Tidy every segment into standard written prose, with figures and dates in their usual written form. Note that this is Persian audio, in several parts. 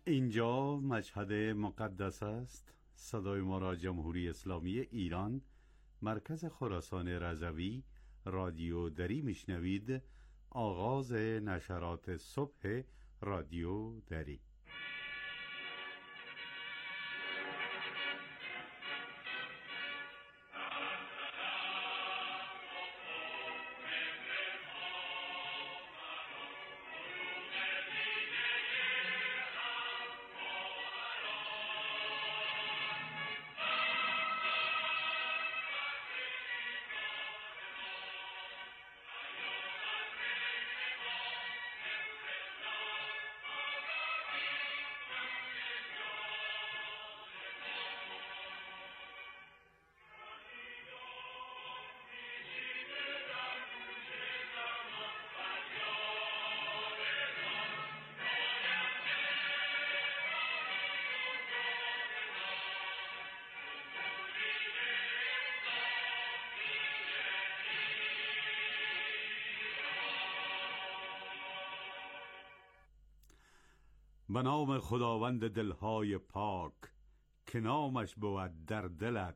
اینجا مشهد مقدس است. صدای ما را جمهوری اسلامی ایران، مرکز خراسان رضوی، رادیو دری میشنوید. آغاز نشرات صبح رادیو دری. به نام خداوند دلهای پاک، که نامش بود در دلت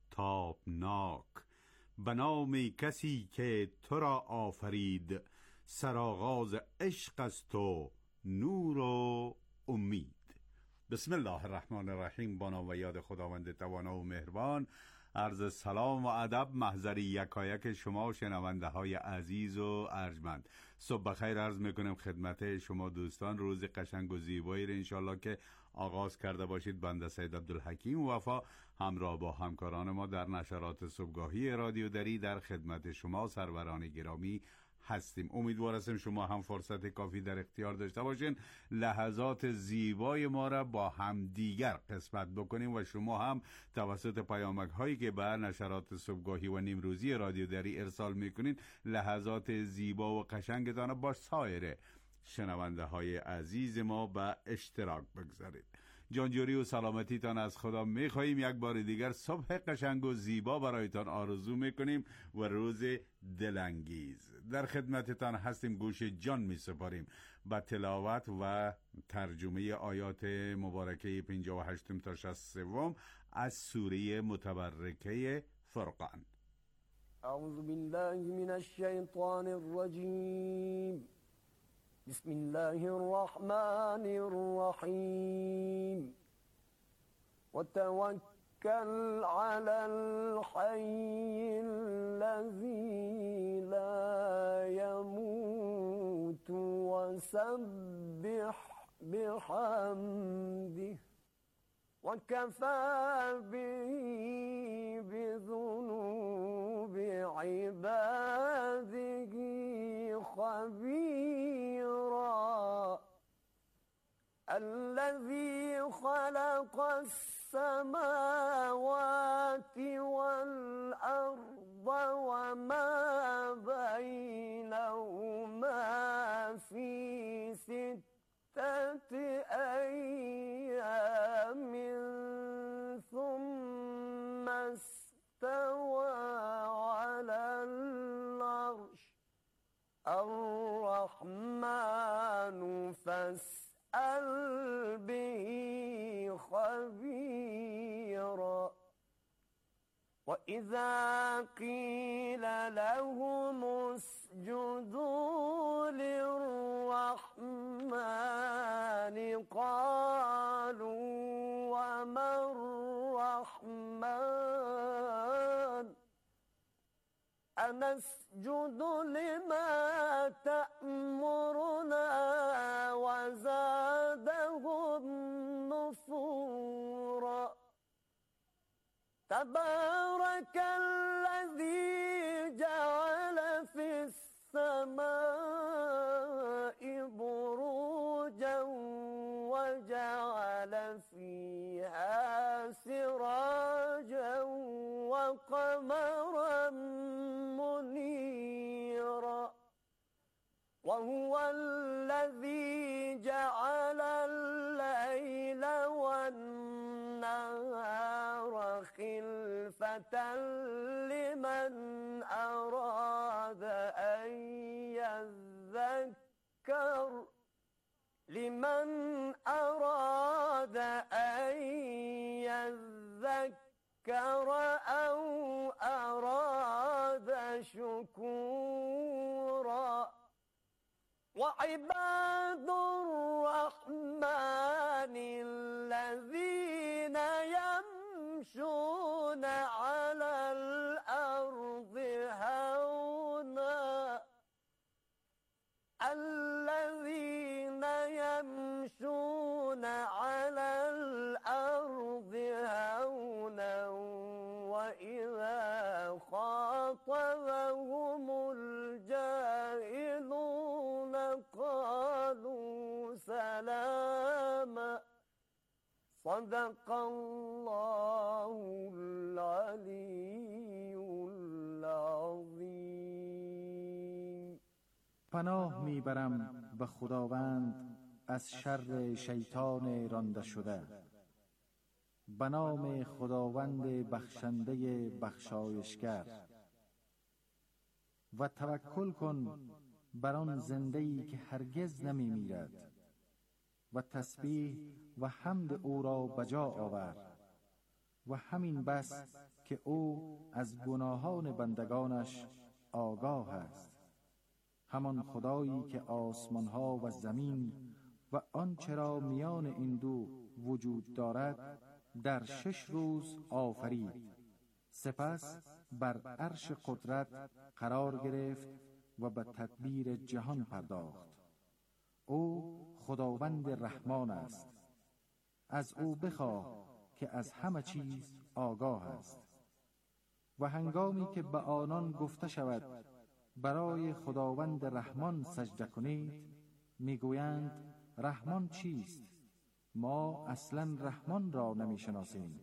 تابناک. به نام کسی که تو را آفرید، سرآغاز عشق است و نور و امید. بسم الله الرحمن الرحیم. با نام و یاد خداوند توانا و مهربان. عرض سلام و ادب محضر یکایک شما شنونده های عزیز و ارجمند. صبح بخیر عرض میکنم خدمت شما دوستان. روز قشنگ و زیبایی را انشالله که آغاز کرده باشید. بنده سید عبدالحکیم وفا همراه با همکاران ما در نشرات صبحگاهی رادیو دری در خدمت شما سروران گرامی هستیم. امیدوار هستم شما هم فرصت کافی در اختیار داشته باشین لحظات زیبای ما را با هم دیگر قسمت بکنیم و شما هم توسط پیامک هایی که به نشرات صبحگاهی و نیمروزی رادیو دری ارسال میکنین لحظات زیبا و قشنگتان با سایر شنونده های عزیز ما به اشتراک بگذارید. جانجوری و سلامتیتان از خدا میخواییم. یک بار دیگر صبح قشنگ و زیبا برایتان آرزو میکنیم و روز دلانگیز. در خدمتتان هستیم. گوش جان میسپاریم به تلاوت و ترجمه آیات مبارکه 58 تا 63 از سوره متبرکه فرقان. اعوذ بالله من الشیطان الرجیم. بسم الله الرحمن الرحيم. وتوكل على الحي الذي لا يموت وسبح بحمده وكفى به بذنوب عباده خبيرا. الذي خلق السماوات والأرض وما بينهما في 6 أيام ثم استوى على العرش. الرحمن فاسأل به خبيرا. وإذا قيل لهم اسجدوا للرحمن قالوا وما الرحمن أنسجد لما تأمرنا وزادهم نفورا. تبارك الذي جعل في السماء بروجا وجعل فيها سراجا وقمرا منيرا. وهو الذي جعل الليل والنهار خلفة لمن أراد أن يذكر لمن أراد أن يذكر أو أراد شكورا وعباد الرحمن الذين يمشون على الأرض هونا الذين يمشون على الأرض هونا وإذا خاطبهم الجاهلون قالوا سلاما صدق الله العلي العظیم. پناه میبرم به خداوند از شر شیطان رانده شده. به نام خداوند بخشنده بخشایشگر. و توکل کن بر آن زنده‌ای که هرگز نمی میرد و تسبیح و حمد او را بجا آور و همین بس که او از گناهان بندگانش آگاه است. همان خدایی که آسمانها و زمین و آنچه را میان این دو وجود دارد در 6 روز آفرید، سپس بر عرش قدرت قرار گرفت و به تدبیر جهان پرداخت. او خداوند رحمان است. از او بخواه که از همه چیز آگاه است. و هنگامی که به آنان گفته شود برای خداوند رحمان سجده کنید، میگویند رحمان چیست؟ ما اصلا رحمان را نمیشناسیم.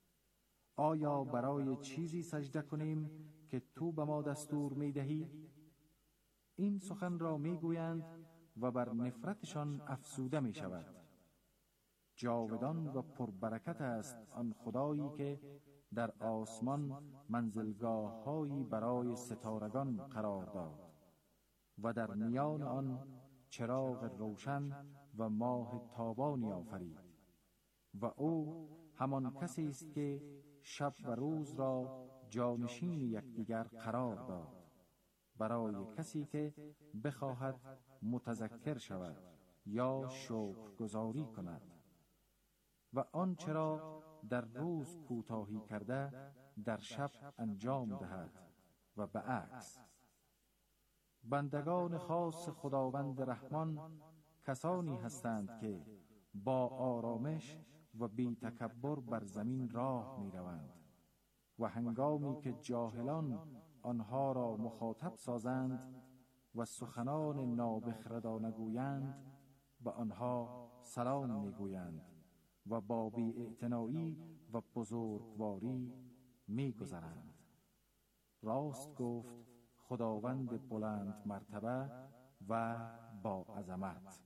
آیا برای چیزی سجده کنیم که تو به ما دستور میدهی؟ این سخن را میگویند و بر نفرتشان افسوده میشود. جاودان و پربرکت است آن خدایی که در آسمان منزلگاه‌هایی برای ستارگان قرار داد و در میان آن چراغ روشن و ماه تابانی آفرید. و او همان کسی است که شب و روز را جانشین یکدیگر قرار داد برای کسی که بخواهد متذکر شود یا شکرگزاری کند. و آنچه را در روز کوتاهی کرده در شب انجام دهد و به عکس. بندگان خاص خداوند رحمان کسانی هستند که با آرامش و بی تکبر بر زمین راه می روند و هنگامی که جاهلان آنها را مخاطب سازند و سخنان نابخردانه گویند به آنها سلام می گویند و با بی‌اعتنایی و بزرگواری می گذرند. راست گفت خداوند بلند مرتبه و با عظمت.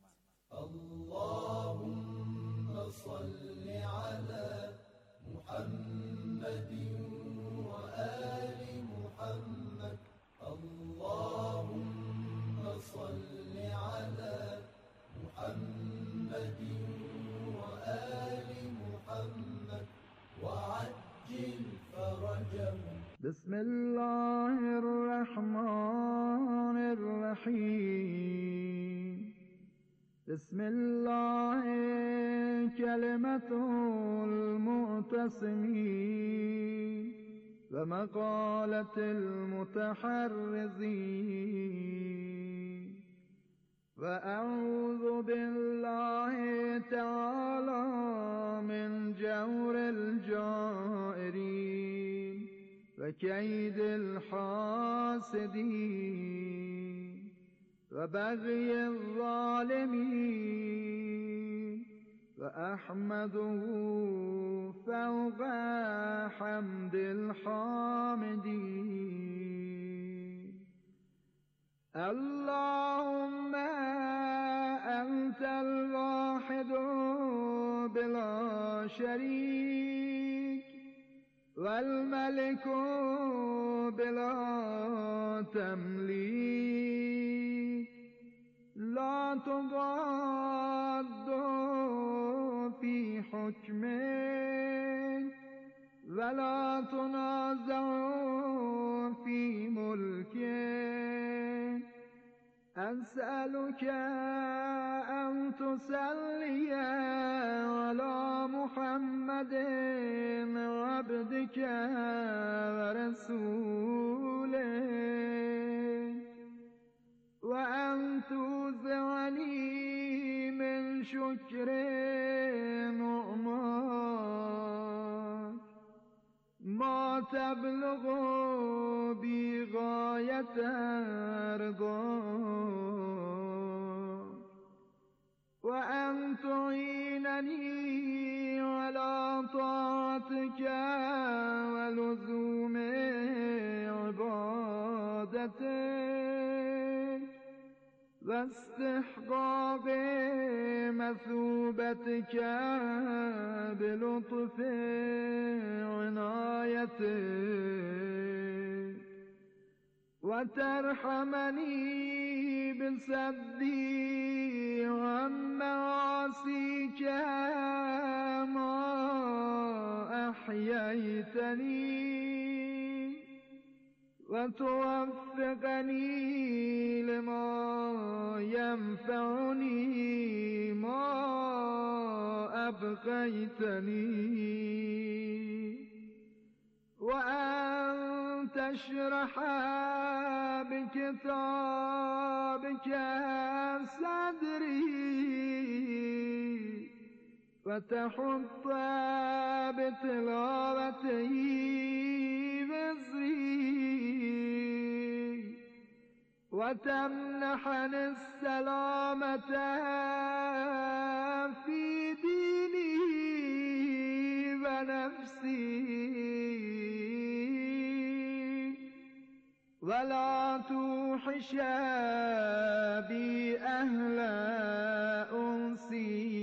اللهم صل على محمد و آل محمد. اللهم صل على محمد و آل محمد وعجل فرجهم. بسم الله الرحمن الرحیم. بسم الله كلمة المعتصمين ومقالة المتحرزين. وأعوذ بالله تعالى من جور الجائرين وكيد الحاسدين وبغي الظالمين. وأحمده فوق حمد الحامدين. اللهم أنت الواحد بلا شريك والملك بلا تمليك لا تضار ولا تنازعوا في ملكه. أسألك أن تصلي على محمد عبدك ورسولك، وأن توزعني من شكر نعماك ما تبلغ بغاية رضاك، وأن تعينني على طاعتك ولزوم عبادتك واستحقاق مثوبتك بلطف عنايتك، وترحمني بصدي عن معاصيك ما أحييتني، وتوفقني لما ينفعني ما أبقيتني، وأن تشرح بكتابك صدري، وتحط بتلاوته وزري، وتمنحني السلامة في ديني ونفسي، ولا توحش بي أهل أنسي،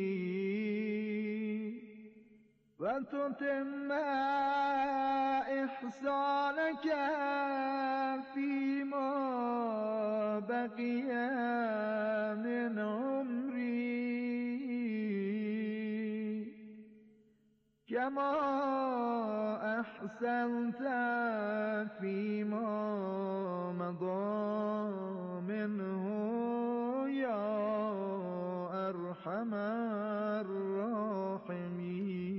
وتتم إحسانك فيما بقي من عمري، كما أحسنت فيما مضى منه يا أرحم الراحمين.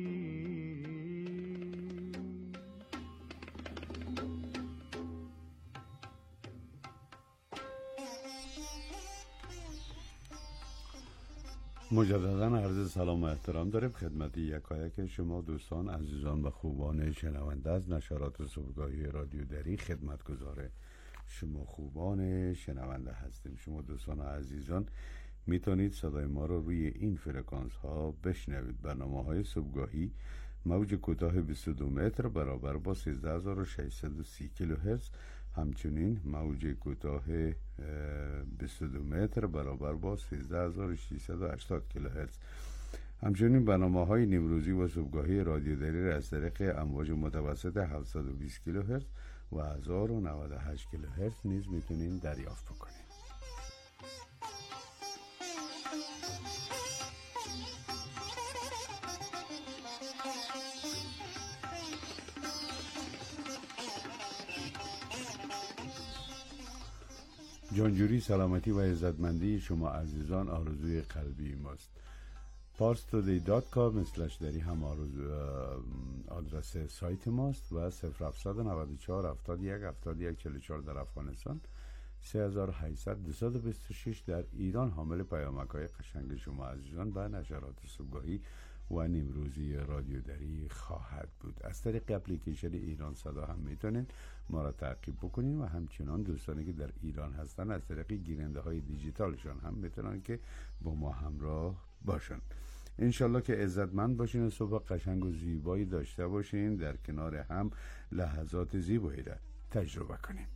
مجددا عرض سلام و احترام داریم خدمت یکایک شما دوستان عزیزان و خوبان شنونده از نشرات صبحگاهی رادیو دری. خدمتگزار شما خوبان شنونده هستیم. شما دوستان و عزیزان میتونید صدای ما رو روی این فرکانس ها بشنوید. برنامه های صبحگاهی موج کوتاه 22 متر برابر با 13630 کیلوهرتز، همچنین موج کوتاه 22 متر برابر با 13680 کیلوهرتز. همچنین برنامه‌های نیمروزی و صبحگاهی رادیو دری را از طریق امواج متوسط 720 کیلوهرتز و 1098 کیلوهرتز نیز میتونین دریافت بکنید. جانجوری، سلامتی و عزتمندی شما عزیزان آرزوی قلبی ماست. parstoday.com/ دری هم آدرس سایت ماست و 0794 71 71 44 در افغانستان، 3800 226 در ایران حامل پیامک‌های قشنگ شما عزیزان و نشرات صبحگاهی و نیمروزی رادیو دری خواهد بود. از طریق اپلیکیشن ایران صدا هم میتونین ما را تعقیب بکنین و همچنان دوستانی که در ایران هستن از طریق گیرنده های دیجیتالشان هم میتونن که با ما همراه باشن. انشالله که عزتمند باشین و صبح قشنگ و زیبایی داشته باشین، در کنار هم لحظات زیبایی را تجربه کنین.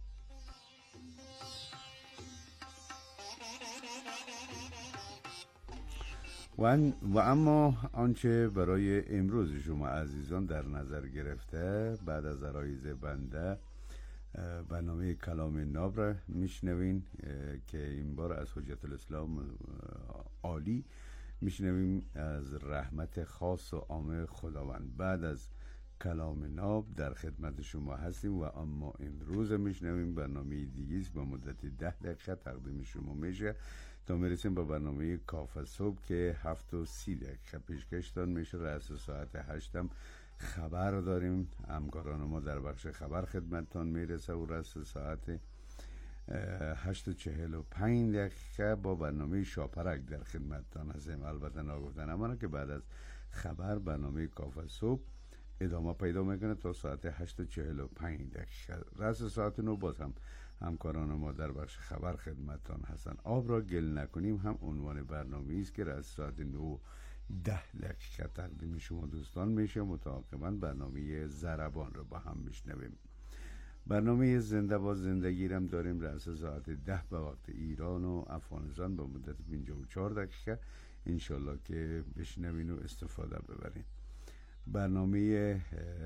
و اما آنچه برای امروز شما عزیزان در نظر گرفته، بعد از عرایض بنده برنامه کلام ناب را میشنوین که این بار از حجت الاسلام عالی میشنویم از رحمت خاص و عام خداوند. بعد از کلام ناب در خدمت شما هستیم و اما امروز میشنویم برنامه دیگیست با مدت 10 دقیقه تقدیم شما میشه تا میرسیم با برنامه کافه صبح که 7:30 پیشکشتان میشه. رأس ساعت 8 خبر داریم، همکاران ما در بخش خبر خدمتتان میرسه و رأس ساعت 8:45 با برنامه شاپرک در خدمتتان هستیم. البته ناگفتن امانه که بعد از خبر برنامه کافه صبح ادامه پیدا میکنه تا ساعت 8:45. رأس ساعت 9 باز هم همکاران ما در بخش خبر خدمتتان هستن. آب را گل نکنیم هم عنوان برنامه است که رأس ساعت 9:10 تقدیم شما دوستان میشه. متعاقبا برنامه ضربان رو با هم میشنویم. برنامه زنده با زندگی هم داریم رأس ساعت 10 به وقت ایران و افغانستان با مدت 54 دقیقه، انشالله که بشنوین و استفاده ببرین. برنامه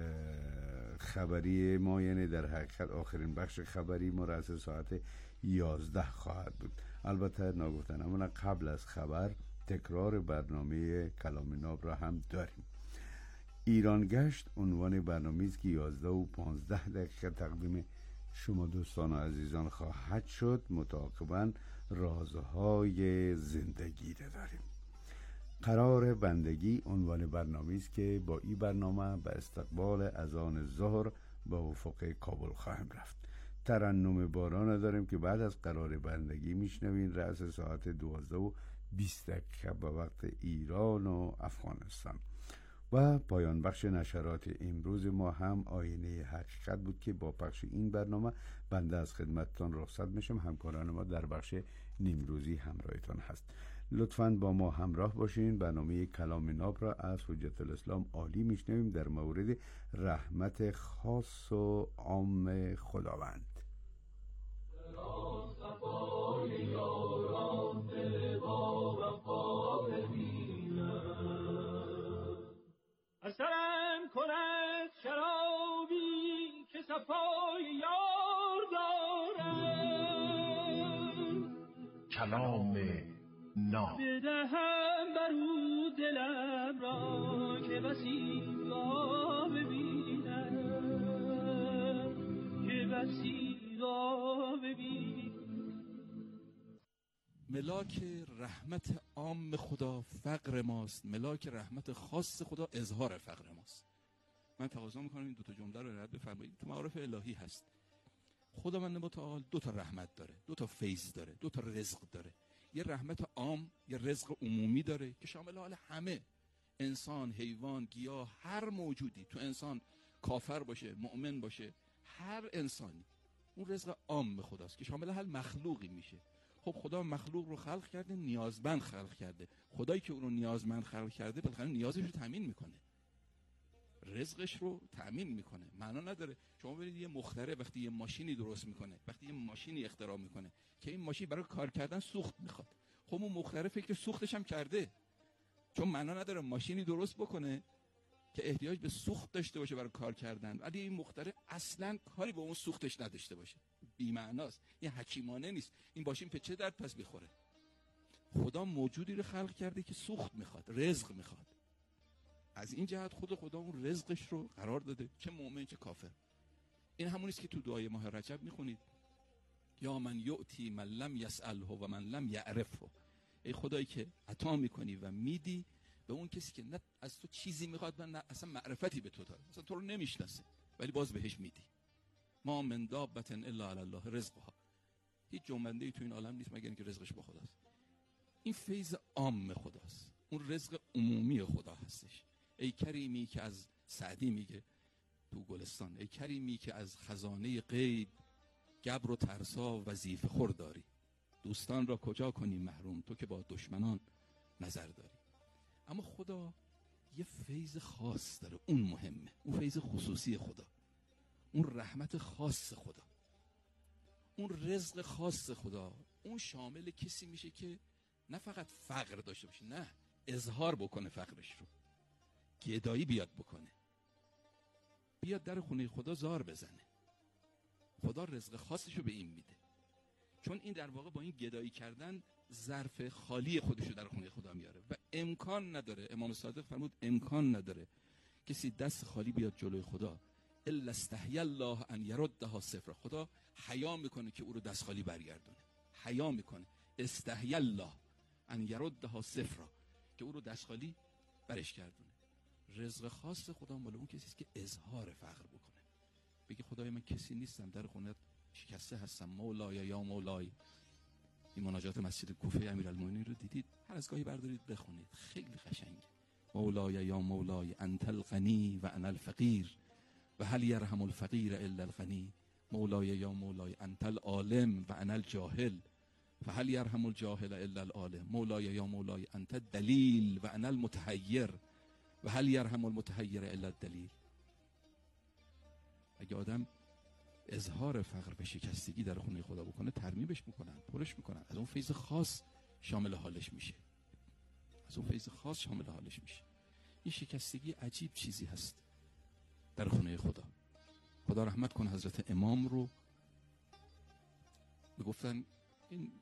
خبری ما یعنی در حقیقت آخرین بخش خبری ما رأس ساعت 11 خواهد بود. البته ناگفتن اما قبل از خبر تکرار برنامه کلام ناب را هم داریم. ایران گشت عنوان برنامه است که 11:15 تقدیم شما دوستان و عزیزان خواهد شد. متعاقبا رازهای زندگی را داریم. قرار بندگی عنوان برنامه است که با این برنامه به استقبال اذان ظهر به افق کابل خواهیم رفت. ترنم باران داریم که بعد از قرار بندگی میشنوین رأس ساعت 12:20 به وقت ایران و افغانستان. و پایان بخش نشرات امروز ما هم آینه حقیقت بود که با پخش این برنامه بنده از خدمتتان رخصت میشم. همکاران ما در بخش نیمروزی همراهتان هست. لطفاً با ما همراه باشین. برنامه کلام ناب را از حجت الاسلام عالی میشنویم در مورد رحمت خاص و عام خداوند. اثرم کند شرابی که صفای یار دارم، کلام ناب بدهم بر او دلم را که بسی را ببینم، که بسی را ببینم. ملاک رحمت عام خدا فقر ماست، ملاک رحمت خاص خدا اظهار فقر ماست. من تقاضا میکنم این دوتا جمله رو رعایت بفرمایید. تو معارف الهی هست خداوند متعال دو تا رحمت داره، دو تا فیض داره، دو تا رزق داره. یه رحمت عام، یه رزق عمومی داره که شامل حال همه، انسان، حیوان، گیاه، هر موجودی. تو انسان کافر باشه، مؤمن باشه، هر انسانی، اون رزق عام خداست که شامل هر مخلوقی میشه. خب خدا مخلوق رو خلق کرده، نیازمند خلق کرده. خدایی که اون رو نیازمند خلق کرده بالاخره نیازش رو تامین میکنه، رزقش رو تامین میکنه. معنا نداره شما برید یه مخترع وقتی یه ماشینی درست میکنه، وقتی یه ماشینی اختراع میکنه که این ماشین برای کار کردن سوخت میخواد، خب اون مخترع فکر سوختش هم کرده، چون معنا نداره ماشینی درست بکنه که احتیاج به سوخت داشته باشه برای کار کردن، ولی این مخترع اصلا کاری به اون سوختش نداشته باشه. بی معناست، این حکیمانه نیست. این ماشین به چه درد پس میخوره؟ خدا موجودی رو خلق کرده که سوخت میخواد، رزق میخواد. از این جهت خدا اون رزقش رو قرار داده، چه مؤمن چه کافر. این همونیست که تو دعای ماه رجب میخونید، یا من یؤتی من لم یسأله و من لم یعرفه. ای خدایی که عطا میکنی و میدی به اون کسی که نه از تو چیزی میخواد و نه اصلا معرفتی به تو داره، اصلا تو رو نمیشناسه، ولی باز بهش میدی. ما من دابة الا علی الله رزقها. هیچ جنبنده‌ای تو این عالم نیست مگر اینکه رزقش با خداست. این فیض عام خداست، اون رزق عمومی خدا هستش. ای کریمی که از سعدی میگه تو گلستان، ای کریمی که از خزانه غیب گبر و ترسا وظیفه خور داری، دوستان را کجا کنی محروم تو که با دشمنان نظر داری. اما خدا یه فیض خاص داره، اون مهمه، اون فیض خصوصی خدا، اون رحمت خاص خدا، اون رزق خاص خدا. اون شامل کسی میشه که نه فقط فقر داشته باشه، نه اظهار بکنه فقرش رو، گدایی بیاد بکنه، بیاد در خونه خدا زار بزنه. خدا رزق خاصش رو به این میده، چون این در واقع با این گدایی کردن ظرف خالی خودش رو در خونه خدا میاره و امکان نداره. امام صادق فرمود امکان نداره کسی دست خالی بیاد جلوی خدا، الا استحی الله ان یردها صفر، خدا حیا میکنه که او رو دست خالی برگردونه. حیا میکنه، استحی الله ان یردها صفر، که او رو دست خالی برش گردونه. رزق خاص خدا مال اون کسی است که اظهار فقر بکنه، بگه خدای من کسی نیستم، در خونت شکسته هستم، مولای یا مولای. این مناجات مسجد کوفه امیرالمومنین رو دیدید؟ هر از گاهی بردارید بخونید، خیلی قشنگه. مولای یا مولای انت الغنی و انا الفقیر و هل یرحم الفقیر الا الغنی. مولای یا مولای انت العالم و انا الجاهل و هل یرحم الجاهل الا العالم. مولای یا مولای انت الدلیل و انا المتحیر و هل یرحم المتحیر الا الدلیل. اگه آدم اظهار فقر و شکستگی در خونه خدا بکنه، ترمیمش میکنن، پرش میکنن، از اون فیض خاص شامل حالش میشه، از اون فیض خاص شامل حالش میشه. این شکستگی عجیب چیزی هست در خونه خدا. خدا رحمت کنه حضرت امام رو میگفتن، این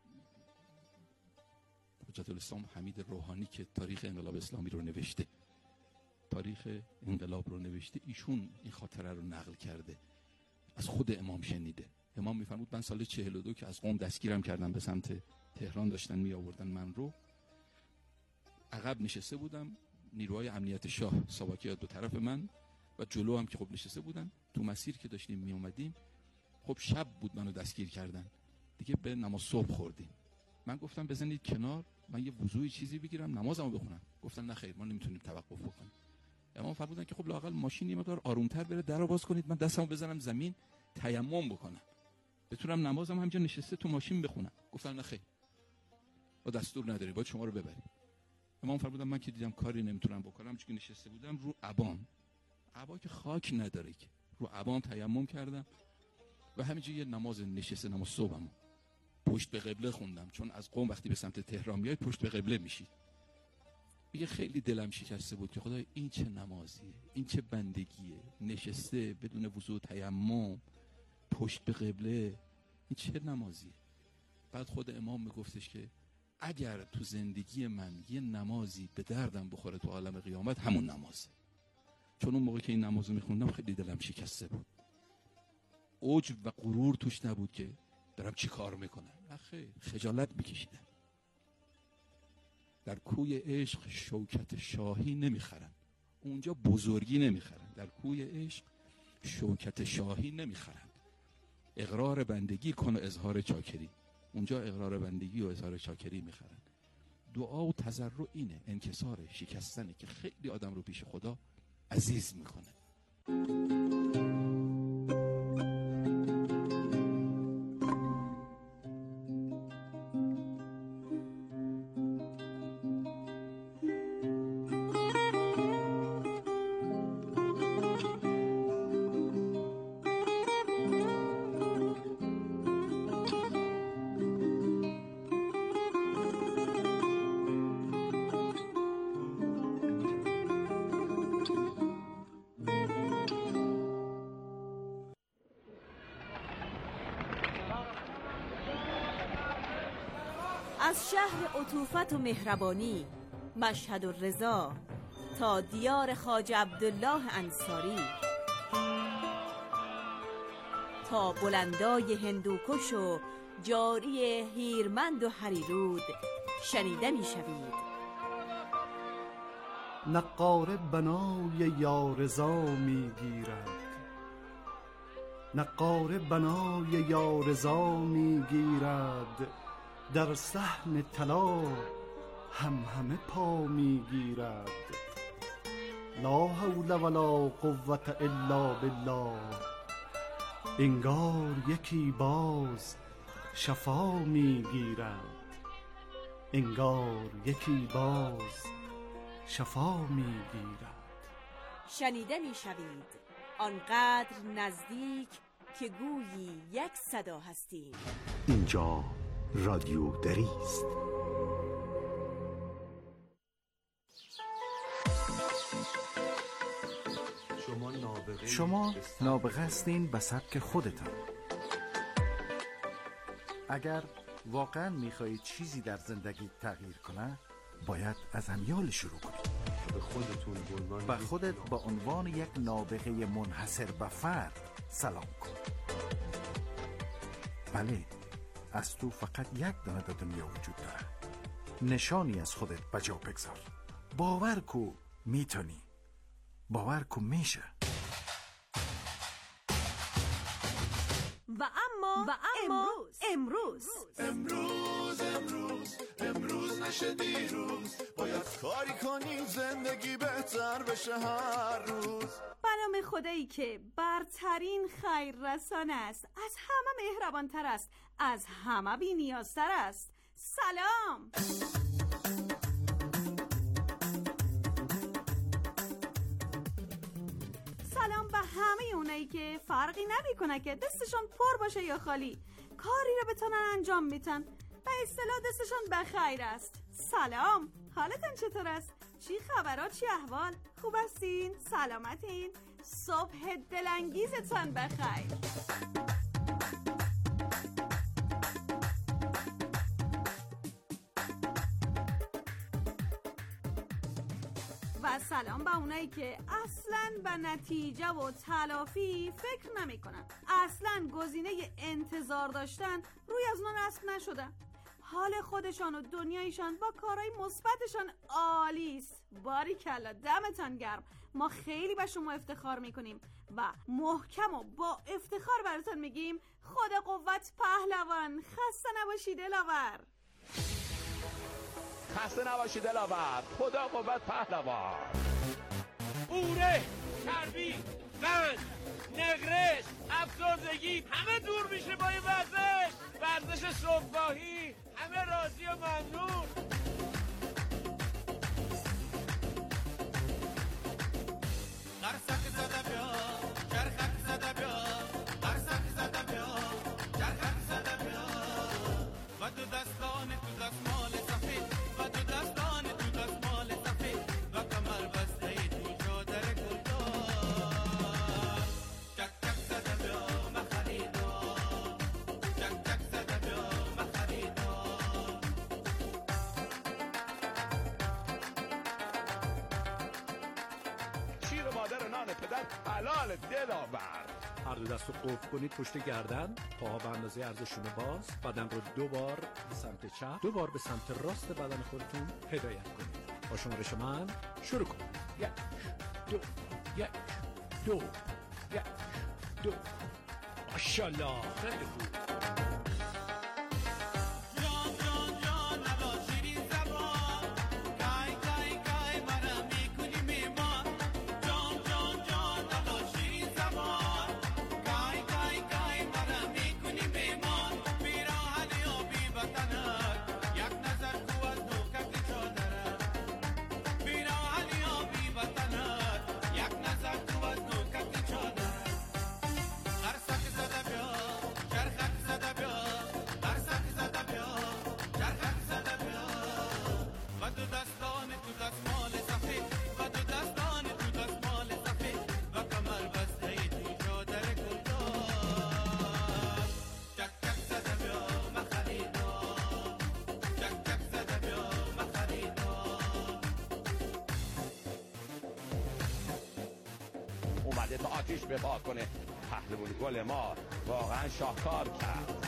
حجت الاسلام حمید روحانی که تاریخ انقلاب اسلامی رو نوشته، تاریخ انقلاب رو نوشته، ایشون این خاطره رو نقل کرده، از خود امام شنیده. امام میفرمود من سال 42 که از قم دستگیرم کردن به سمت تهران، داشتن می آوردن من رو، عقب نشسته بودم، نیروهای امنیت شاه ساواکی دو طرف من و جلو هم که خب نشسته بودن. تو مسیر که داشتیم می اومدیم، خب شب بود، منو دستگیر کردن دیگه، به نماز صبح خوردیم. من گفتم بزنید کنار، من یه وضوئی چیزی بگیرم نمازمو بخونم. گفتن نه خیر، ما نمیتونیم توقف بکنیم. امام فرمودن که خب لااقل ماشین یه مقدار آرومتر بره، درو باز کنید، من دستمو بزنم زمین تیمم بکنم، بتونم نمازم همینجا نشسته تو ماشین بخونم. گفتن نه خیر، با دستور نداری، باید شما رو ببریم. امام فرمودن من که دیدم کاری نمیتونم بکنم، چون نشسته بودم رو عبام، عبا که خاک نداره که، رو عبام تیمم کردم و همینجا یه نماز نشسته، نماز صبحمو پشت به قبله خوندم، چون از قم وقتی به سمت تهران میای پشت به قبله میشی. میگه خیلی دلم شکسته بود که خدای این چه نمازیه، این چه بندگیه، نشسته بدون وضو تیمم پشت به قبله، این چه نمازیه. بعد خود امام میگفتش که اگر تو زندگی من یه نمازی به دردم بخوره تو عالم قیامت، همون نمازه. چون اون موقع که این نمازو میخوندم خیلی دلم شکسته بود، عجب و غرور توش نبود که دارم چی کار میکنم، نه خجالت میکشیدم. در کوی عشق شوکت شاهی نمیخرن، اونجا بزرگی نمیخرن. در کوی عشق شوکت شاهی نمیخرن. اقرار بندگی کن و اظهار چاکری، اونجا اقرار بندگی و اظهار چاکری میخرن. دعا و تضرع اینه، انکسار، شکستنه که خیلی آدم رو پیش خدا عزیز میکنه. از شهر عطوفت و مهربانی مشهد و رضا تا دیار خواجه عبدالله انصاری، تا بلندای هندوکش و جاری هیرمند و هریرود شنیده می شوید. نقاره بنای یارضا می گیرد، نقاره بنای یارضا می گیرد، در صحن طلا همه پا می گیرد. لا حول ولا قوة الا بالله، انگار یکی باز شفا می گیرد، انگار یکی باز شفا می گیرد. شنیده می شوید آنقدر نزدیک که گویی یک صدا هستیم. اینجا رادیو دری است. شما نابغه هستین به سبک خودتان. اگر واقعا میخواهید چیزی در زندگی تغییر کنه، باید از امیال شروع کنید. به خودت به عنوان یک نابغه منحصر به فرد سلام کن. بله، از تو فقط یک دانه در دنیا وجود داره. نشانی از خودت بجا بگذار. باور کو میتونی، باور کو میشه. و اما امروز نشه دیروز، باید کاری کنیم زندگی بهتر بشه هر روز. به نام خدایی که برترین خیر رسان است، از همه مهربانتر است، از همه بی نیازتر است. سلام. سلام به همه اونایی که فرقی نمیکنه که دستشون پر باشه یا خالی، کاری رو بتونن انجام میتن، به اصطلاح دستشون بخیر است. سلام، حالتون چطور است؟ چی خبرات؟ چی احوال؟ خوب هستین؟ سلامتین؟ صبح دلانگیزتون بخیر. و سلام به اونایی که اصلاً به نتیجه و تلافی فکر نمی کنن، اصلاً گزینه انتظار داشتن روی از اونها نصب نشده، حال خودشان و دنیایشان با کارهای مثبتشان عالیست. باریکلا، دمتان گرم. ما خیلی به شما افتخار میکنیم و محکم و با افتخار براتون میگیم خدا قوت پهلوان. خسته نباشید دلاور. خسته نباشید دلاور. خدا قوت پهلوان. اوره، چربی، قند، نقرس، افسردگی همه دور میشه با این ورزش صبحگاهی. همه راضی و ممنون. قرصک زده بیا، چرخک زده بیا، قرصک زده بیا، چرخک زده بیا. و دو دستان تو دستمال سفید، و دو دستان تو دستمال سفید، و کمر بسته تو چادر گلدار. چک چک زده بیا مخریدار، چک چک زده بیا مخریدار. شیر مادر نان پدر حلال دلاور. هر دو دست رو قفل کنید پشت گردن، پاها به اندازه عرض شونه باز، بدن رو 2 بار به سمت چپ، 2 بار به سمت راست بدن خودتون هدایت کنید. با شمارش من شروع کنید. 1 2 1 2 1 2. ماشاءالله، خیلی خوب. اومده تا آتیش بپا کنه. پهلوان گل ما واقعا شاهکار کرد.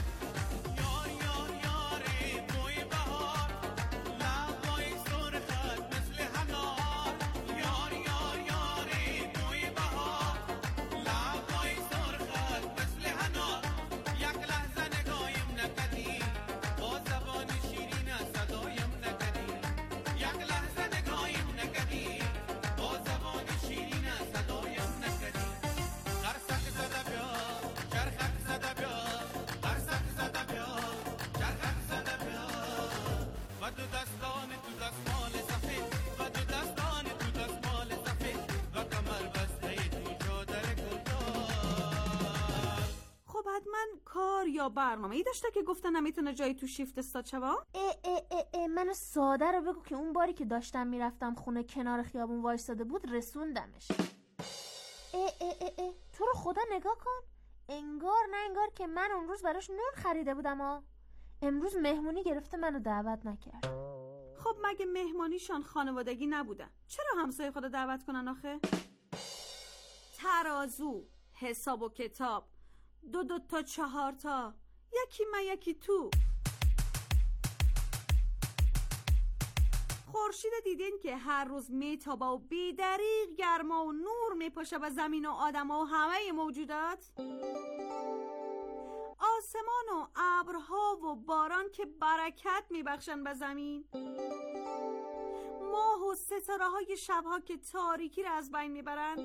یا برنامه‌ای داشته که گفتن نمیتونه جایی تو شیفت استاد شوا؟ منو ساده رو بگو که اون باری که داشتم میرفتم خونه کنار خیابون وایساده بود رسوندمش. تو رو خدا نگاه کن، انگار نه انگار که من اون روز براش نون خریده بودم. امروز مهمونی گرفته منو دعوت نکرد. خب مگه مهمانیشان خانوادگی نبودن؟ چرا همسایه خدا دعوت کنن آخه؟ ترازو، حساب و کتاب، 2 تا 4 تا، یکی من یکی تو. خورشید دیدین که هر روز میتابه و بی‌دریغ گرما و نور میپاشه به زمین و آدما و همه موجودات؟ آسمان و ابرها و باران که برکت میبخشن به زمین، ماه و ستاره های شبها که تاریکی را از بین میبرن.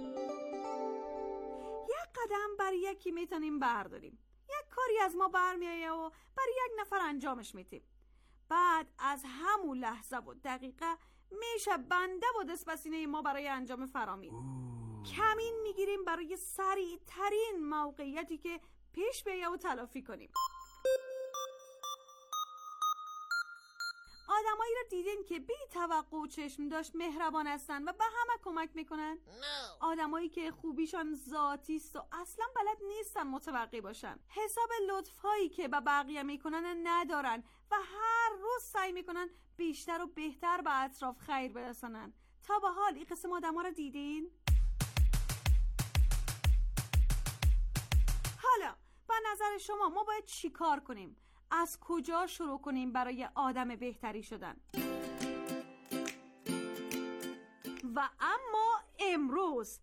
یک قدم بر یکی میتونیم برداریم، یک کاری از ما برمیایه و بر یک نفر انجامش میدیم. بعد از همون لحظه و دقیقه میشه بنده و دست به سینه ما برای انجام فرامین. کمین میگیریم برای سریع ترین موقعیتی که پیش بیایه و تلافی کنیم. آدمایی رو دیدین که بی توقع و چشم داشت مهربان هستن و به همه کمک میکنن؟ آدمایی که خوبیشان ذاتی است و اصلا بلد نیستن متوقع باشن. حساب لطفایی که به بقیه میکنن ندارن و هر روز سعی میکنن بیشتر و بهتر به اطراف خیر برسانن. تا به حال این قسم آدما رو دیدین؟ حالا به نظر شما ما باید چی کار کنیم؟ از کجا شروع کنیم برای آدم بهتری شدن؟ و اما امروز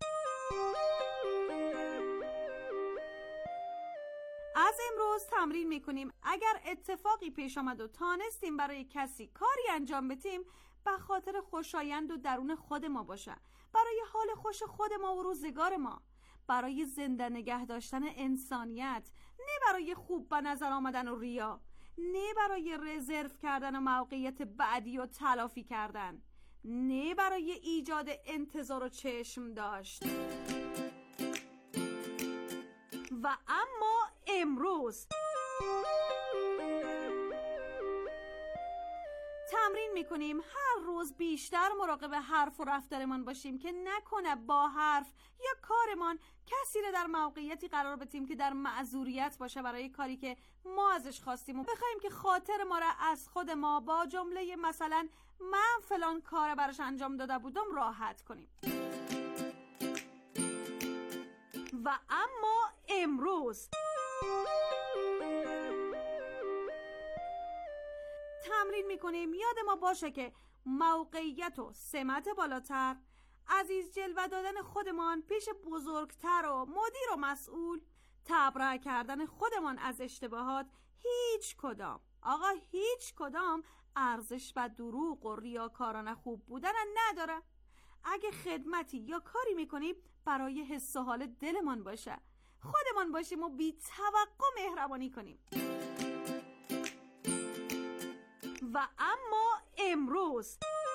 از امروز تمرین میکنیم اگر اتفاقی پیش آمد و تانستیم برای کسی کاری انجام بدیم به خاطر خوشایند و درون خود ما باشه، برای حال خوش خود ما و روزگار ما، برای زنده نگه داشتن انسانیت، نه برای خوب به نظر آمدن و ریا، نه برای رزرو کردن و موقعیت بعدی و تلافی کردن، نه برای ایجاد انتظار و چشم داشت. و اما امروز تمرین میکنیم هر روز بیشتر مراقب حرف و رفتارمان باشیم که نکنه با حرف یا کارمان کسی رو در موقعیتی قرار بدیم که در معذوریت باشه برای کاری که ما ازش خواستیم و بخوایم که خاطر ما را از خود ما با جمله مثلا من فلان کار براش انجام داده بودم راحت کنیم. و اما امروز تمرین میکنیم یاد ما باشه که موقعیت و سمت بالاتر، عزیز جلوه دادن خودمان پیش بزرگتر و مدیر و مسئول، تبرئه کردن خودمان از اشتباهات، هیچ کدام ارزش و دروغ و ریاکارانه خوب بودن نداره. اگه خدمتی یا کاری میکنیم برای حس و حال دلمان باشه، خودمان باشیم و بی توقع مهربانی کنیم. و اما امروز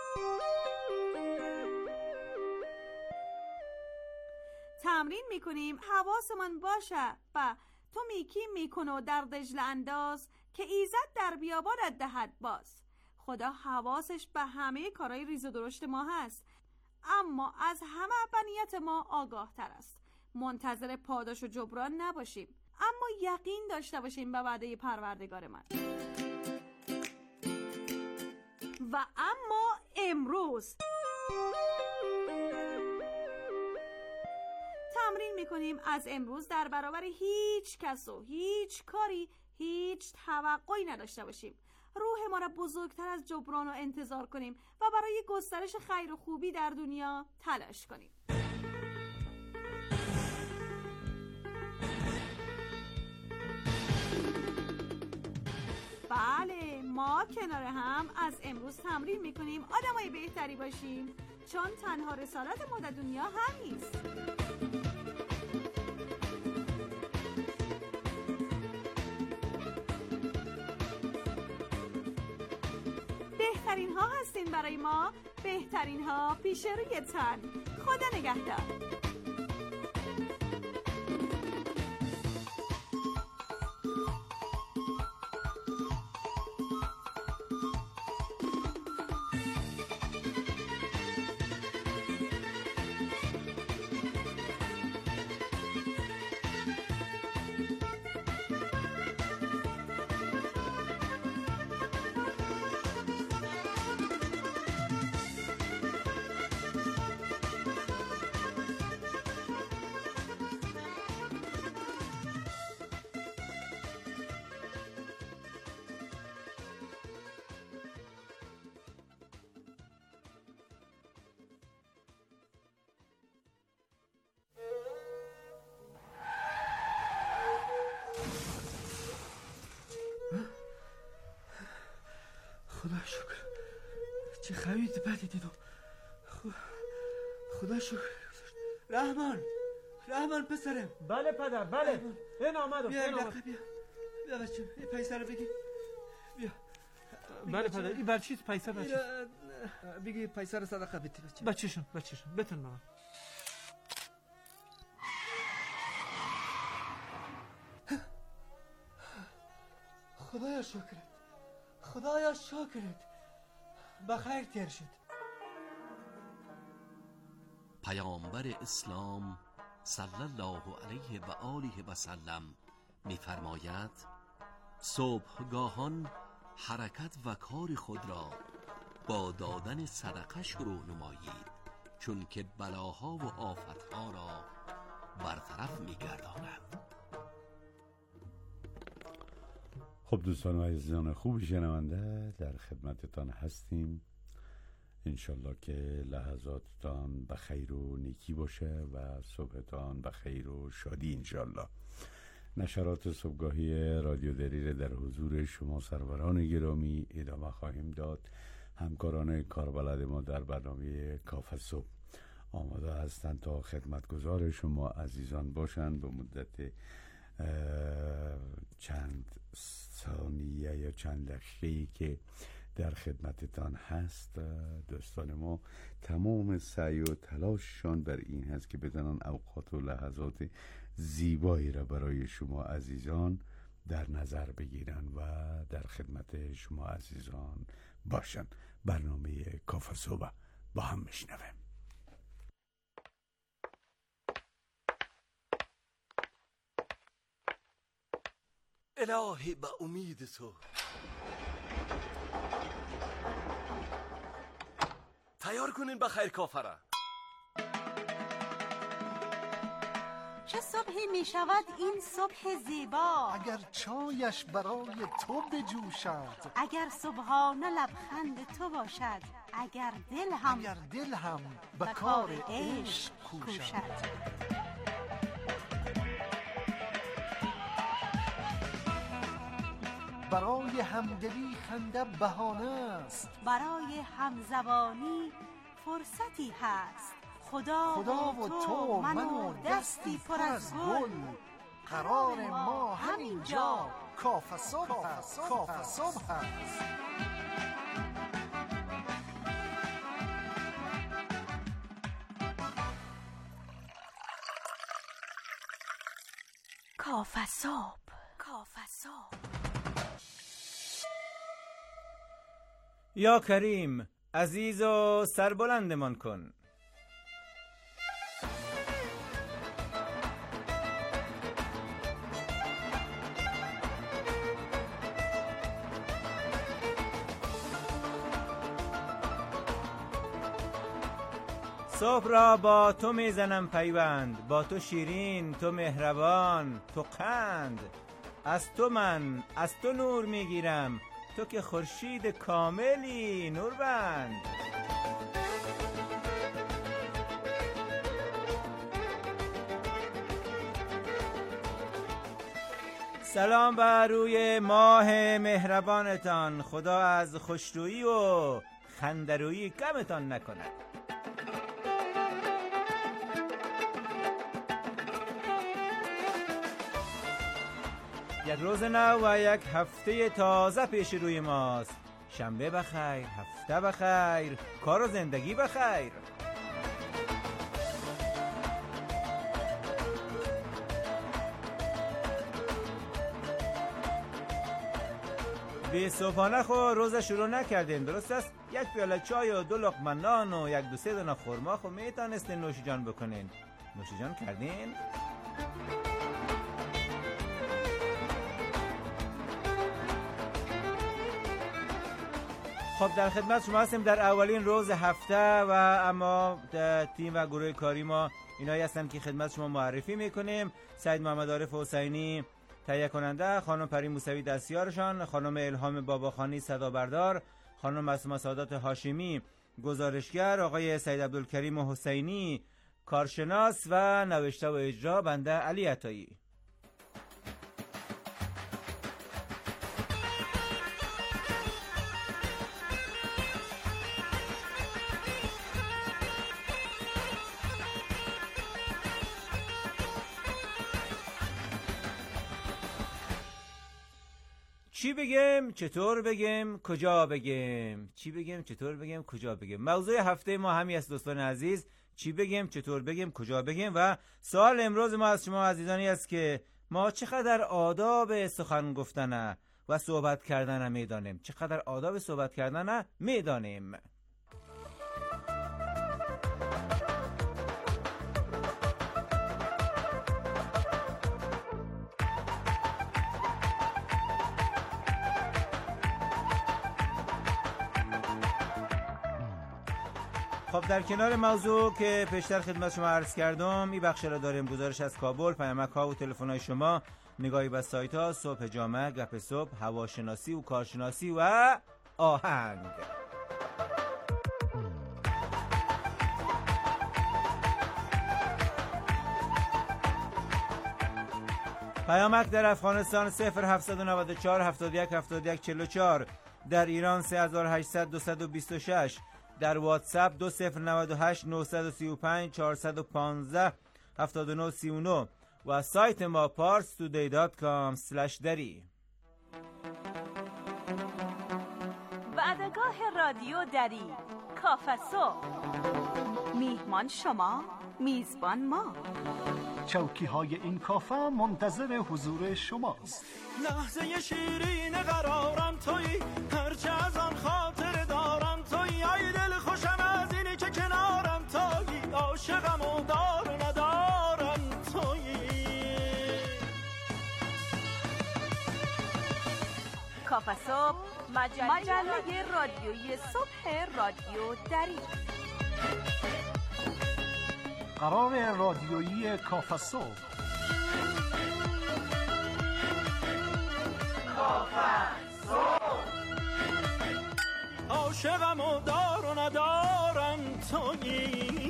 تمرین میکنیم حواسمان باشه و تو میکی میکنه و در دجله انداز که ایزد در بیابانت دهد باز. خدا حواسش به همه کارهای ریز و درشت ما هست، اما از همه به نیت ما آگاه تر است. منتظر پاداش و جبران نباشیم، اما یقین داشته باشیم به وعده پروردگار من. و اما امروز تمرین میکنیم از امروز در برابر هیچ کس و هیچ کاری هیچ توقعی نداشته باشیم. روح ما را بزرگتر از جبران و انتظار کنیم و برای گسترش خیر و خوبی در دنیا تلاش کنیم. بله، ما کنار هم از امروز تمرین میکنیم آدمای بهتری باشیم، چون تنها رسالت ما در دنیا همینست. بهترین ها هستین برای ما، بهترین ها پیش روی تن. خدا نگهدار. چه خرید بدی دیدم. خدا شکر. رحمان پسرم. بله پدر بله. این آمدم. بیا بچه این پیسه رو بگی. بیا. بله پدر این بر چیز پیسه بچه؟ بگی پیسه رو صدقه بدی بچه. بچهشون بتون بابا. خدایا شکرت بخیر تیر شد. پیامبر اسلام صلی الله علیه و آله و سلم می‌فرماید صبحگاهان حرکت و کار خود را با دادن صدقه شروع نمایید، چون که بلاها و آفتها را برطرف می‌گرداند. خب دوستان و عزیزان خوب شنونده، در خدمتتان هستیم. انشالله که لحظاتتان بخیر و نیکی باشه و صبحتان بخیر و شادی انشالله. نشرات صبحگاهی رادیو دری در حضور شما سروران گرامی ادامه خواهیم داد. همکاران کاربلد ما در برنامه کافه صبح آماده هستند تا خدمتگزار شما عزیزان باشند به مدت چند ثانیه یا چند دقیقه‌ای که در خدمتتان هست. دوستان ما تمام سعی و تلاششان بر این هست که بدانن اوقات و لحظات زیبایی را برای شما عزیزان در نظر بگیرن و در خدمت شما عزیزان باشن. برنامه کافه صبح با هم میشنویم. الهی به امید تو تیار کنین بخیر کافره. چه صبحی می شود این صبح زیبا، اگر چایش برای تو بجوشد، اگر صبحانه لبخند تو باشد، اگر دل هم به کار عشق کوشد. برای همدلی خنده بهانه است، برای همزبانی فرصتی هست. خدا و تو من و دستی پر از گل، قرار ما همینجا کافه صبح است. کافه صبح. یا کریم عزیز و سربلندمان کن. صبح را با تو میزنم پیوند، با تو شیرین، تو مهربان، تو قند. از تو نور میگیرم، تو که خورشید کاملی نوربند. سلام بر روی ماه مهربانتان، خدا از خوشرویی و خندرویی کمتان نکند. یک روز نو و یک هفته تازه پیش روی ماست. شنبه بخیر، هفته بخیر، کار و زندگی بخیر. بی صبحانه خو روز شروع نکردین، درست است؟ یک پیاله چای و 2 لقمه نان و 1-2 دانه خرما خو میتونستین نوش جان بکنین. نوش جان کردین؟ خب در خدمت شما هستیم در اولین روز هفته و اما تیم و گروه کاری ما اینایی هستن که خدمت شما معرفی میکنیم. سید محمد عارف حسینی تهیه کننده، خانم پری موسوی دستیارشان، خانم الهام باباخانی صدابردار، خانم معصومه سعادت هاشمی گزارشگر، آقای سید عبدالکریم حسینی کارشناس و نوشته و اجرا بنده علی عطایی. چی بگم، چطور بگم، کجا بگم. چی بگم، چطور بگم، کجا بگم. موضوع هفته ما همین است دوستان عزیز. چی بگم، چطور بگم، کجا بگم. و سوال امروز ما از شما عزیزانی است که ما چقدر آداب سخن گفتن و صحبت کردن میدانیم. چقدر آداب صحبت کردن میدانیم. خب در کنار موضوع که پیشتر خدمت شما عرض کردم، این بخش را داریم. گزارش از کابل، پیامک ها و تلفن های شما، نگاهی به سایت ها، صبح جامعه، گپ صبح، هواشناسی و کارشناسی و آهنگ. پیامک در افغانستان 0794 71 71 44، در ایران 3800 226، در واتساپ 2098 935 415 7939 و سایت ما parstoday.com/dari. وعدگاه رادیو دری، کافه صبح. میهمان شما، میزبان ما. چوکی های این کافه منتظر حضور شماست. لحظه شیرین قرارم تویی، هرچه از آن خاطر دارم تویی. ای دل خوشم از اینی که کنارم تویی، عاشقم و دار و ندارم تویی. کافه صبح، مجله رادیویی صبح رادیو دری. قرار رادیویی کافه صبح. کافه صبح، عاشقم و دار و ندارم تویی.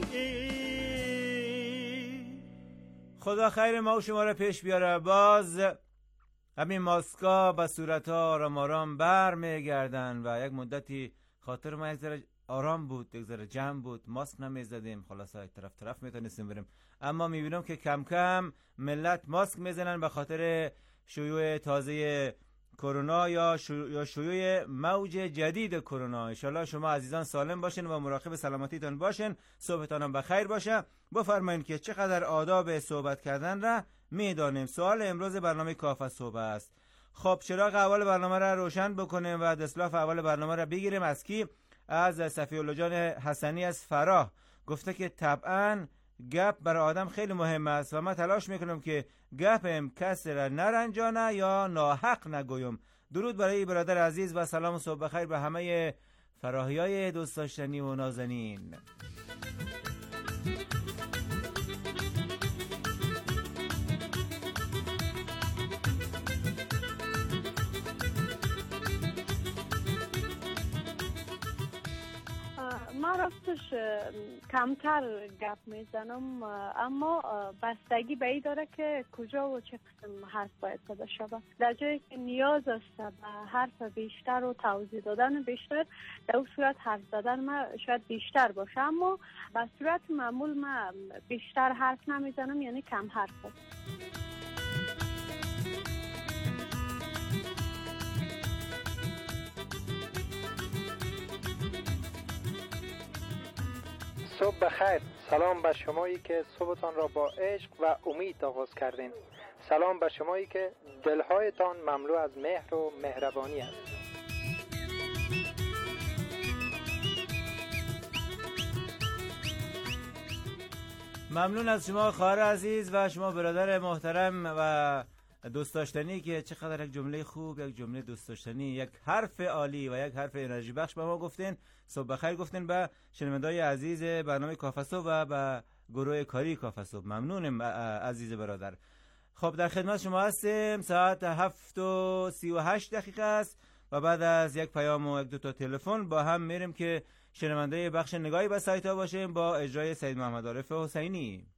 خدا خیر ما و شما را پیش بیاره. باز همین ماسکا به صورتها آرام آرام بر میگردن و یک مدتی خاطر ما یک ذره آرام بود، یک ذره جمع بود، ماسک نمیزدیم، خلاصا یک طرف میتونستیم بریم. اما میبینم که کم کم ملت ماسک میزنن به خاطر شیوع تازه کرونا یا شیوع موج جدید کرونا. ان شاءالله شما عزیزان سالم باشین و مراقب سلامتیتان باشین. صبحتان بخیر باشه. بفرمایید که چقدر آداب صحبت کردن را میدانیم. سوال امروز برنامه کافه صبح است. خب چراغ اول برنامه را روشن بکنیم و دستلاف اول برنامه را بگیریم. از کی؟ از صفی‌الله جان حسنی از فراه. گفته که طبعاً گپ برای آدم خیلی مهم است و من تلاش میکنم که گپم کسی را نرنجانه یا ناحق نگویم. درود برای برادر عزیز و سلام و صبح بخیر به همه فراهیای دوست داشتنی و نازنین. من راستش کمتر گپ میزنم، اما بستگی به این داره که کجا و چه قسم حرف باید زده شود. در جایی که نیاز است به حرف بیشتر و توضیح دادن بیشتر، در اون صورت حرف زدن من شاید بیشتر باشه، اما به صورت معمول من بیشتر حرف نمیزنم، یعنی کم حرف است. صبح بخیر. سلام به شمایی که صبحتان را با عشق و امید آغاز کردین. سلام به شمایی که دلهایتان مملو از مهر و مهربانی است. ممنون از شما خواهر عزیز و شما برادر محترم و دوست داشتنی که چقدر یک جمله خوب، یک جمله دوست داشتنی، یک حرف عالی و یک حرف انرژی بخش به ما گفتین. صبح بخیر گفتین به شنونده‌های عزیز برنامه کافه صبح و به گروه کاری کافه صبح. ممنونم عزیز برادر. خب در خدمت شما هستیم. ساعت 7:38 است و بعد از یک پیام و یک دو تا تلفن با هم میریم که شنونده بخش نگاهی به سایت ها باشیم با اجرای سید محمد عارف حسینی.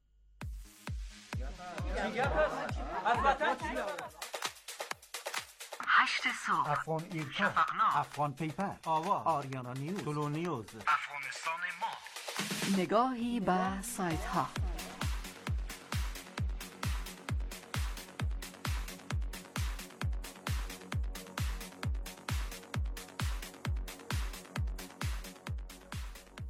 8 صبح، افغان ایرکا، شفقنامه، افغان پیپر، آوا، آریانا نیوز، طلو نیوز، افغانستان ما. نگاهی به سایت ها.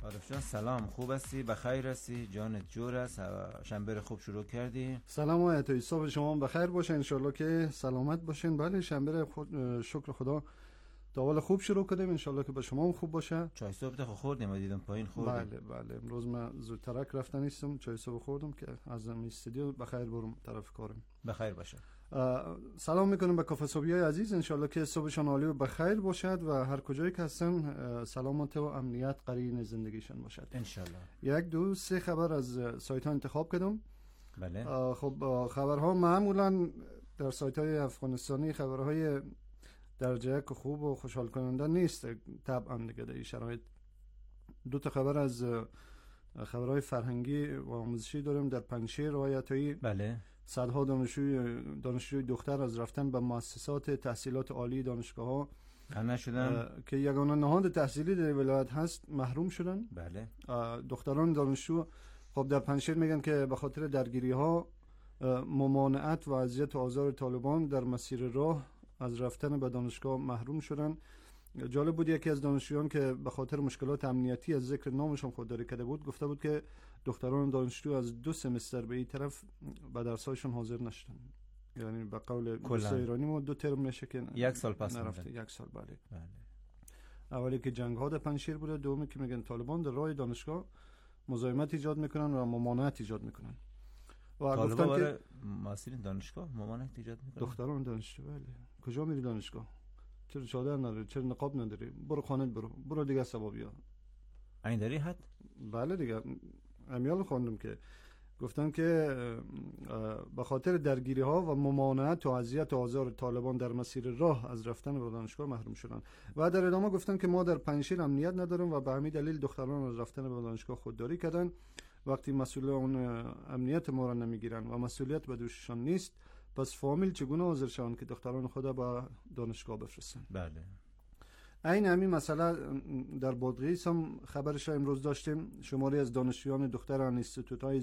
عارف جان سلام، خوب هستی؟ بخیر هستی؟ جانت جور است؟ شنبه خوب شروع کردی؟ سلام آقای عطایی، صبح شما بخیر باشه، انشالله که سلامت باشین. بله شنبه شکر خدا داول خوب شروع کردیم، انشالله که به شما هم خوب باشه. چای صبح خوردیم و دیدم پایین خوردیم. بله امروز من زودترک رفتن نیستم، چای صبح خوردم که از استودیو بخیر برم طرف کارم. بخیر باشه. سلام میکنم به کافه صبحیای عزیز، انشالله که صبحشان عالی و بخیر باشد و هر کجایی که هستن سلامت و امنیت قرین زندگیشان باشد انشالله. یک دو سه خبر از سایت ها انتخاب کردم. بله. خب خبرها معمولا در سایت های افغانستانی خبرهای درجه یک خوب و خوشحال کننده نیست طبعا دیگه در این شرایط. دو تا خبر از خبرهای فرهنگی و آموزشی داریم. در پنجشیر روایتایی بله صدها دانشجوی دختر از رفتن به مؤسسات تحصیلات عالی دانشگاه‌ها که یگانه نهاد تحصیلی در ولایت هست محروم شدن. بله. دختران دانشجو خب در پنجشیر میگن که به خاطر درگیری‌ها، ممانعت و اذیت و آزار طالبان در مسیر راه از رفتن به دانشگاه محروم شدن. جالب بود یکی از دانشجویان که به خاطر مشکلات امنیتی از ذکر نامشون خودداری کرده بود گفته بود که دختران دانشجو از 2 سمستر به این طرف به درسایشون حاضر نشدن. یعنی به قول دوست ایرانی ما 2 ترم میشه که 1 سال پس نرفته. 1 سال. بله. اولی که جنگ ها در پنجشیر بوده، دومی که میگن طالبان در راه دانشگاه مزاحمت ایجاد میکنن و ممانعت ایجاد میکنن. و گفتن که مسئولین دانشگاه ممانعت ایجاد میکنن. دختران دانشجو بله. کجا میری دانشگاه؟ چرا چادر نداری؟ چرا نقاب نداری؟ برو خانت برو دیگه سبا بیا. این داری حد؟ بله دیگه. امیال خواندم که گفتن که به خاطر درگیری ها و ممانعت و اذیت و آزار طالبان در مسیر راه از رفتن به دانشگاه محروم شدن. و در ادامه گفتن که ما در پنجشیر امنیت نداریم و به همین دلیل دختران از رفتن به دانشگاه خودداری کردن. وقتی مسئولان امنیت ما را نمیگیرن و مسئولیت به دوششان نیست، پس فامیل چگونه حاضر شوند که دختران خود به دانشگاه بفرستن؟ بله. این همین مسئله در بادغیس هم خبرش امروز داشتیم. شماری از دانشجویان دختر انستیتوت‌های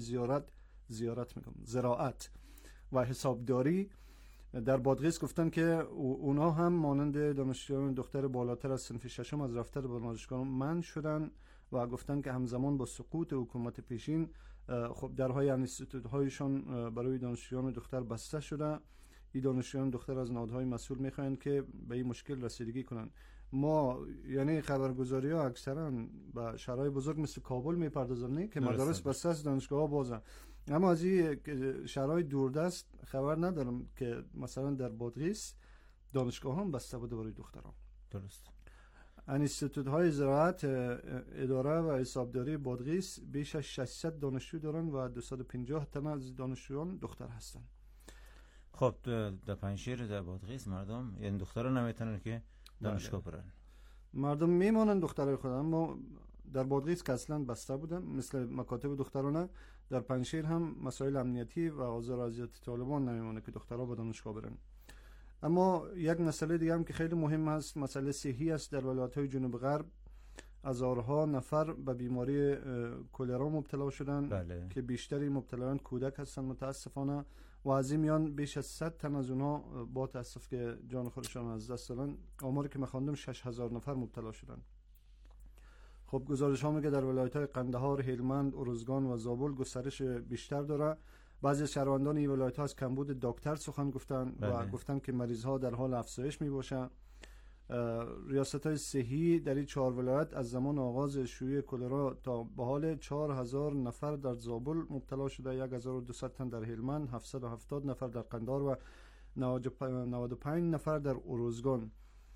زراعت و حسابداری در بادغیس گفتن که اونها هم مانند دانشجویان دختر بالاتر از صنف ششم از رفتن به دانشگاه منع شدن و گفتن که همزمان با سقوط حکومت پیشین خب درهای انستیتوت‌هایشان برای دانشجویان دختر بسته شده. این دانشجویان دختر از نهادهای مسئول میخواهند که به این مشکل رسیدگی کنند. ما یعنی خبرگزاری ها اکثرا به شهرهای بزرگ مثل کابل میپردازن که مدارس بسته است، دانشگاه ها بازن، اما از این شهرهای دوردست خبر ندارم که مثلا در بادغیس دانشگاه هم بسته بوده برای دختران. درست. انستیتوت های زراعت، اداره و حسابداری بادغیس بیش از 600 دانشجو دارن و 250 تن از دانشجویان دختر هستن. خب در پنجشیر در بادغیس مردم یعنی دختران نمیتونن که دانشگاه برن. مردم میمونن دخترای خود، اما در بادغیس که اصلا بسته بودن مثل مکاتب دخترانه، در پنجشیر هم مسائل امنیتی و آزار و اذیت طالبان نمیمونه که دخترها به دانشگاه برن. اما یک مسئله دیگه هم که خیلی مهم است، مسئله صحی است. در ولایت‌های جنوب غرب هزارها نفر به بیماری کلرا مبتلا شدن. بله. که بیشتری مبتلایان کودک هستن متاسفانه و از این میان بیش از 100 تن از اونها با تاسف که جان خودشان از دست دادن. آماری که می‌خواندم 6000 نفر مبتلا شدن. خب گزارش ها میگه در ولایت‌های قندهار، هلمند، ارزگان و زابل گسترش بیشتر داره. بعضی از شهروندان این ولایت‌ها از کمبود دکتر سخن گفتن و گفتن که مریض‌ها در حال افزایش میباشن. ریاست‌های صحی در این 4 ولایت از زمان آغاز شیوع کلرا تا به حال 4000 نفر در زابل مبتلا شده، 1200 تن در هلمند، 770 نفر در قندهار و 95 نفر در ارزگان.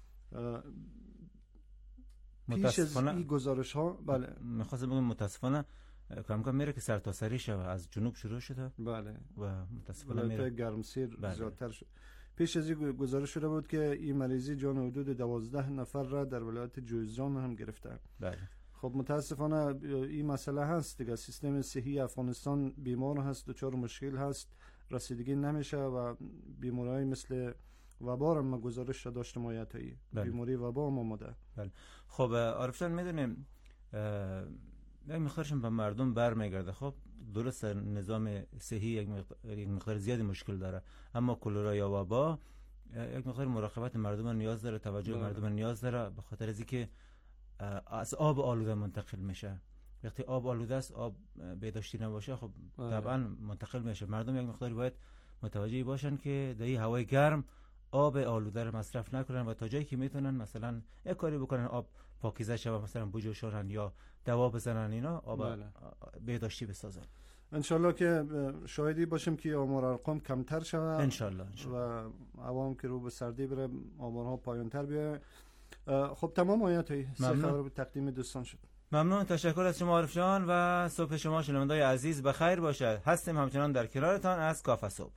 پیش از این گزارش ها بله می‌خواستم بگم متاسفانه کم میره که سرتاسری شده، از جنوب شروع شده. بله. و متاسفانه ولایت گرمسیر زیادتر شد. پیش از این گزارش شده بود که این مریضی جان حدود 12 نفر را در ولایت جوزجان هم گرفته. بله. خب متاسفانه این مسئله هست دیگه. سیستم صحی افغانستان بیمار هست، دچار مشکل هست، رسیدگی نمیشه و بیماری‌های مثل وبا هم گزارش داشت مایعاتی. بیماری وبا هم اومده. بله. خب عارف جان میدونیم یک مقدارشون به مردم برمیگرده. خب درست نظام صحی یک مقدار زیادی مشکل داره، اما کلرا یا وبا یک مقدار مراقبت مردم نیاز داره، توجه مردم نیاز داره، به خاطر از اینکه از آب آلوده منتقل میشه وقتی آب آلوده است، آب بهداشتی نباشه، خب طبعا منتقل میشه. مردم یک مقداری باید متوجه باشن که در این هوای گرم آب آلوده رو مصرف نکنن و تا جایی که میتونن مثلا یک کاری بکنن آب پاکیزه شود، مثلا بجوشانن یا دوا بزنن، اینا آب بهداشتی بسازن. انشالله که شاهدی باشیم که آمار ارقام کمتر شود انشالله و عوام که رو به سردی بره آمارها پایانتر بیاره. خب تمام آیاتی سه خبر به تقدیم دوستان شد. ممنون، تشکر از شما عارف جان و صبح شما شنوندای عزیز بخیر باشد. هستیم همچنان در کنارتان از کافه صبح.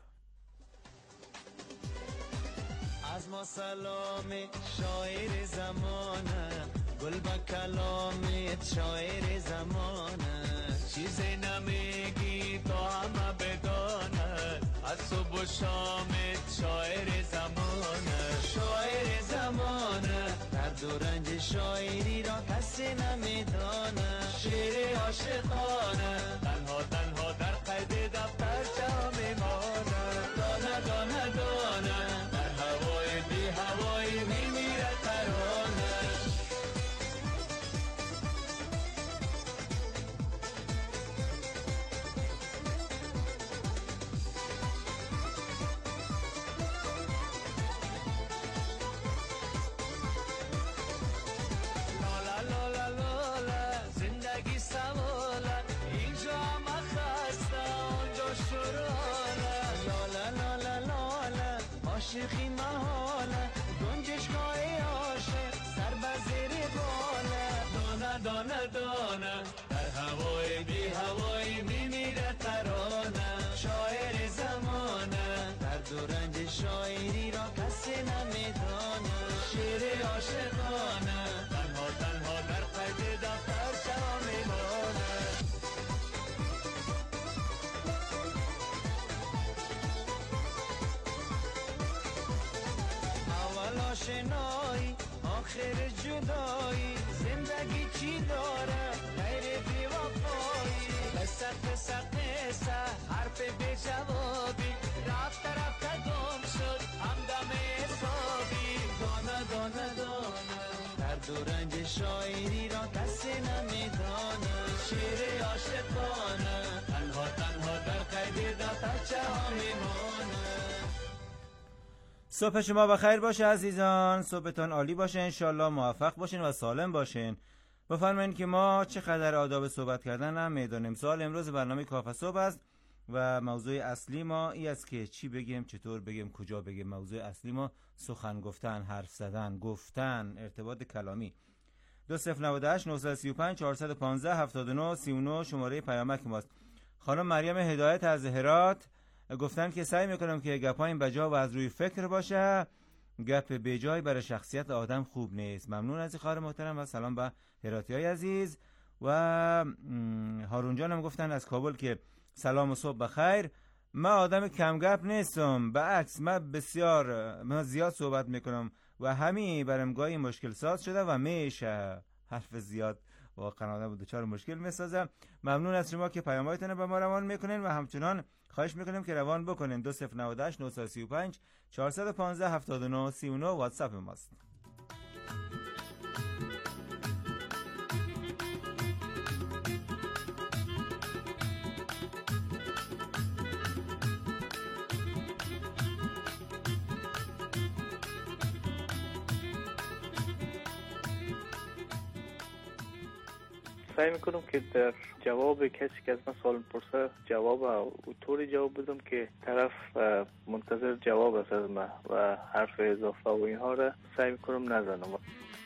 از ما سلام شاعر زمانه، گل با کلامت شاعر زمانه، چیزی نمیگی تو همه بدانه، از صبح و شامت شاعر زمانه، شاعر زمانه، درد و رنج شاعری را کسی نمیدانه، شعر عاشقانه تنها تنها در قید دفتر جا میمانه، دانه دانه دانه در هوای بی هوای میمیره ترانه. عاشقی محاله گنجشگاه عاشق سر بزیر باله، دانه دانه دانه در هوای بی هوای میمیره ترانه، شاعر زمانه درد و رنج شاعری را کسی نمیدانه، شعر عاشقانه تنها تنها در قید دفتر جا میمانه. آشنایی آخر جدایی، زندگی چی داره غیر بی وفایی، قصه قصه قصه حرف بی جوابی، رفته رفته گم شد همدم حسابی، دانه دانه دانه درد و رنج شاعری را کسی نمیدانه، شعر عاشقانه تنها تنها در قید دفتر جا میمانه. صبح شما بخیر باشه عزیزان، صبحتان عالی باشه، انشالله موفق باشین و سالم باشین. بفرمایید که ما چقدر آداب صحبت کردن هم میدانیم. سوال امروز برنامه کافه صبح است و موضوع اصلی ما این است که چی بگیم، چطور بگیم، کجا بگیم. موضوع اصلی ما سخن گفتن، حرف زدن، گفتن، ارتباط کلامی. 2098 935 415 79 39 شماره پیامک ماست. خانم مریم هدایت از هرات گفتن که سعی میکنم که گپایم بجا و از روی فکر باشه، گپ بجای برای شخصیت آدم خوب نیست. ممنون از خواهر محترم و سلام به هراتیای عزیز. و هارون جانم گفتن از کابل که سلام و صبح بخیر، من آدم کم گپ نیستم، بالعکس من زیاد صحبت میکنم و همین برم گاهی مشکل ساز شده و میشه حرف زیاد واقعا آدم دچار مشکل میسازه. ممنون از شما که پیام‌هایتون رو به ما روان میکنین و همچنان خواهش میکنیم که روان بکنین. 2098 935 415 79 39 واتساپ ماست. سعی میکنم که در جواب کسی که از من سوال پرسه جواب طوری جواب بدم که طرف منتظر جواب است از من و حرف اضافه و اینها را سعی میکنم نزنم.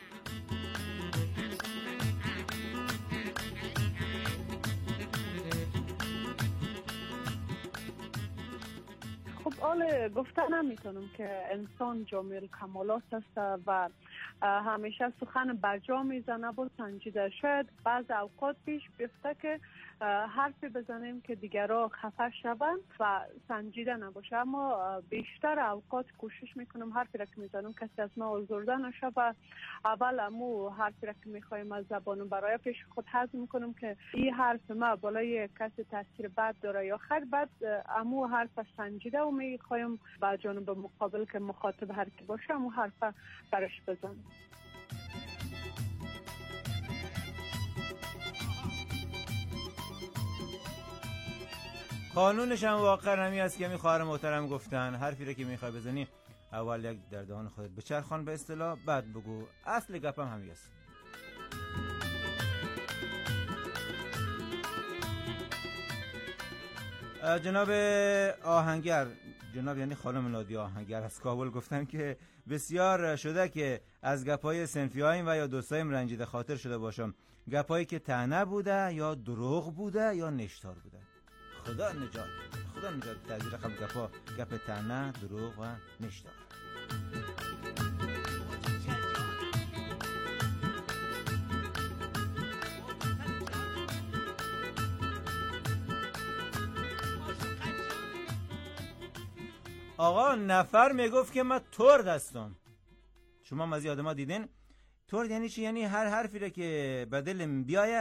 خب حال گفتن نمیتونم که انسان جامع کمالات است و همیشه سخن برجا میزنه و سنجیده. شاید بعض اوقات پیش بیفته که حرفی بزنیم که دیگرها خفه شوند و سنجیده نباشه، اما بیشتر اوقات کوشش میکنم حرفی را که میزنم کسی از ما آزرده نشه و اول امو حرفی را که میخوایم از زبانم برای پیش خود حزم میکنم که این حرف ما بالای کسی تاثیر بد داره یا خیر، بعد امو حرف سنجیده و میخوایم با جانب مقابل که مخاطب هر کی باشه امو حرف برش بزنم. قانونش هم واقعا همین است که می خواهر محترم گفتن حرفی را که میخوای بزنی اول یک در دهان خودت بچرخان به اصطلاح، بعد بگو. اصل گپم همین است. جناب آهنگر، جناب یعنی خانم نادیا آهنگر از کابل گفتن که بسیار شده که از گپای صنفی‌هایم و یا دوستایم رنجیده خاطر شده باشم. گپایی که طعنه بوده یا دروغ بوده یا نشتار بوده. خدا نجات تغییر رقم گپا، گپ طعنه، دروغ و نشتار. آقا نفر میگفت که من ترد هستم. شما از این آدم ها دیدین؟ ترد یعنی چی؟ یعنی هر حرفی را که به دل بیایه